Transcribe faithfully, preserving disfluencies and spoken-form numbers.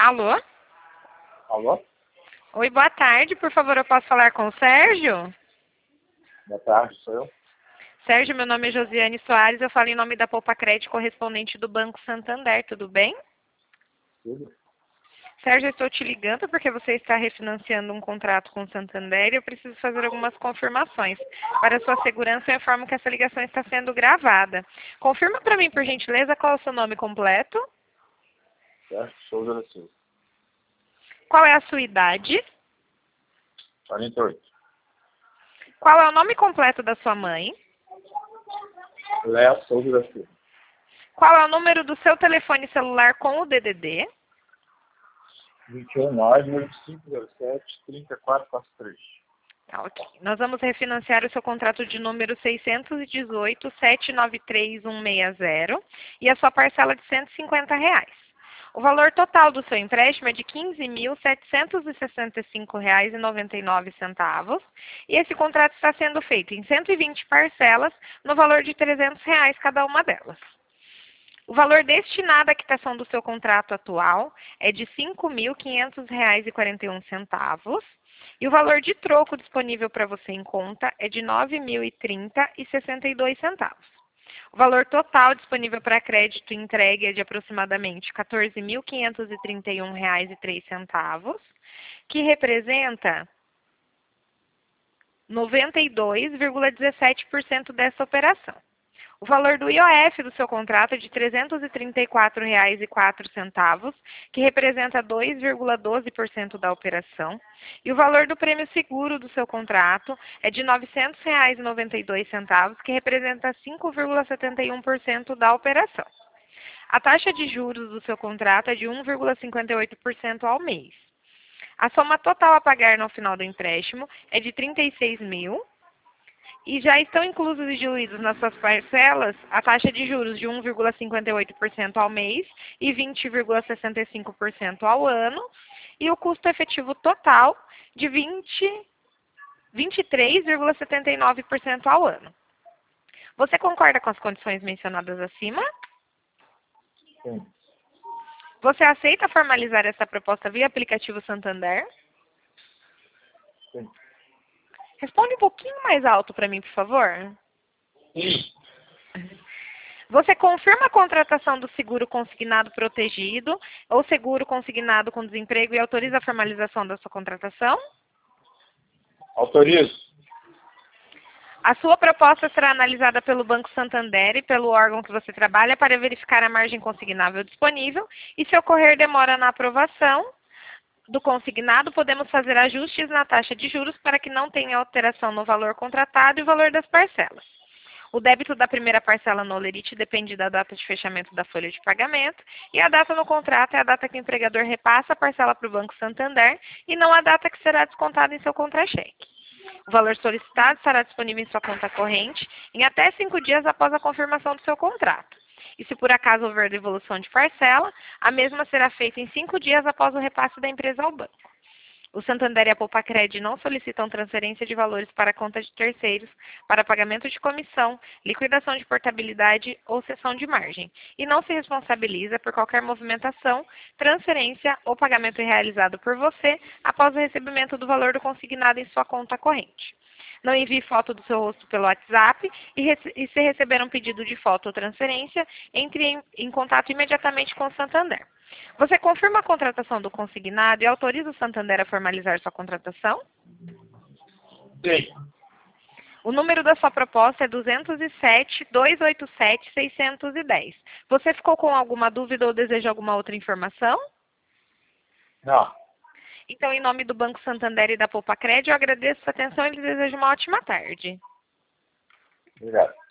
Alô? Alô? Oi, boa tarde. Por favor, eu posso falar com o Sérgio? Boa tarde, sou eu. Sérgio, meu nome é Josiane Soares. Eu falo em nome da Poupa Crédito, correspondente do Banco Santander. Tudo bem? Tudo? Sérgio, eu estou te ligando porque você está refinanciando um contrato com o Santander e eu preciso fazer algumas confirmações. Para sua segurança, eu informo que essa ligação está sendo gravada. Confirma para mim, por gentileza, qual é o seu nome completo? Certo? Souza da Silva. Qual é a sua idade? quarenta e oito. Qual é o nome completo da sua mãe? Léo Souza da Silva. Qual é o número do seu telefone celular com o D D D? vinte e um, nove, oito cinco zero sete, três quatro quatro três. Tá, ok. Nós vamos refinanciar o seu contrato de número seiscentos e dezoito, sete nove três um seis zero e a sua parcela de cento e cinquenta reais. O valor total do seu empréstimo é de quinze mil setecentos e sessenta e cinco reais e noventa e nove centavos e esse contrato está sendo feito em cento e vinte parcelas no valor de trezentos reais cada uma delas. O valor destinado à quitação do seu contrato atual é de cinco mil quinhentos reais e quarenta e um centavos e o valor de troco disponível para você em conta é de nove mil e trinta reais e sessenta e dois centavos. O valor total disponível para crédito entregue é de aproximadamente quatorze mil quinhentos e trinta e um reais e três centavos, que representa noventa e dois vírgula dezessete por cento dessa operação. O valor do I O F do seu contrato é de trezentos e trinta e quatro reais e quatro centavos, que representa dois vírgula doze por cento da operação. E o valor do prêmio seguro do seu contrato é de novecentos reais e noventa e dois centavos, que representa cinco vírgula setenta e um por cento da operação. A taxa de juros do seu contrato é de um vírgula cinquenta e oito por cento ao mês. A soma total a pagar no final do empréstimo é de trinta e seis mil. E já estão inclusos e diluídos nas suas parcelas a taxa de juros de um vírgula cinquenta e oito por cento ao mês e vinte vírgula sessenta e cinco por cento ao ano, e o custo efetivo total de vinte, vinte e três vírgula setenta e nove por cento ao ano. Você concorda com as condições mencionadas acima? Sim. Você aceita formalizar essa proposta via aplicativo Santander? Sim. Responde um pouquinho mais alto para mim, por favor. Sim. Você confirma a contratação do seguro consignado protegido ou seguro consignado com desemprego e autoriza a formalização da sua contratação? Autorizo. A sua proposta será analisada pelo Banco Santander e pelo órgão que você trabalha para verificar a margem consignável disponível e, se ocorrer demora na aprovação do consignado, podemos fazer ajustes na taxa de juros para que não tenha alteração no valor contratado e o valor das parcelas. O débito da primeira parcela no Olerite depende da data de fechamento da folha de pagamento e a data no contrato é a data que o empregador repassa a parcela para o Banco Santander e não a data que será descontada em seu contra-cheque. O valor solicitado estará disponível em sua conta corrente em até cinco dias após a confirmação do seu contrato. E se por acaso houver devolução de parcela, a mesma será feita em cinco dias após o repasse da empresa ao banco. O Santander e a Poupa Crédito não solicitam transferência de valores para a conta de terceiros, para pagamento de comissão, liquidação de portabilidade ou cessão de margem, e não se responsabiliza por qualquer movimentação, transferência ou pagamento realizado por você após o recebimento do valor do consignado em sua conta corrente. Não envie foto do seu rosto pelo WhatsApp e, e se receber um pedido de foto ou transferência, entre em, em contato imediatamente com o Santander. Você confirma a contratação do consignado e autoriza o Santander a formalizar sua contratação? Sim. O número da sua proposta é duzentos e sete, duzentos e oitenta e sete, seiscentos e dez. Você ficou com alguma dúvida ou deseja alguma outra informação? Não. Então, em nome do Banco Santander e da Poupa Crédito, eu agradeço a sua atenção e lhe desejo uma ótima tarde. Obrigado.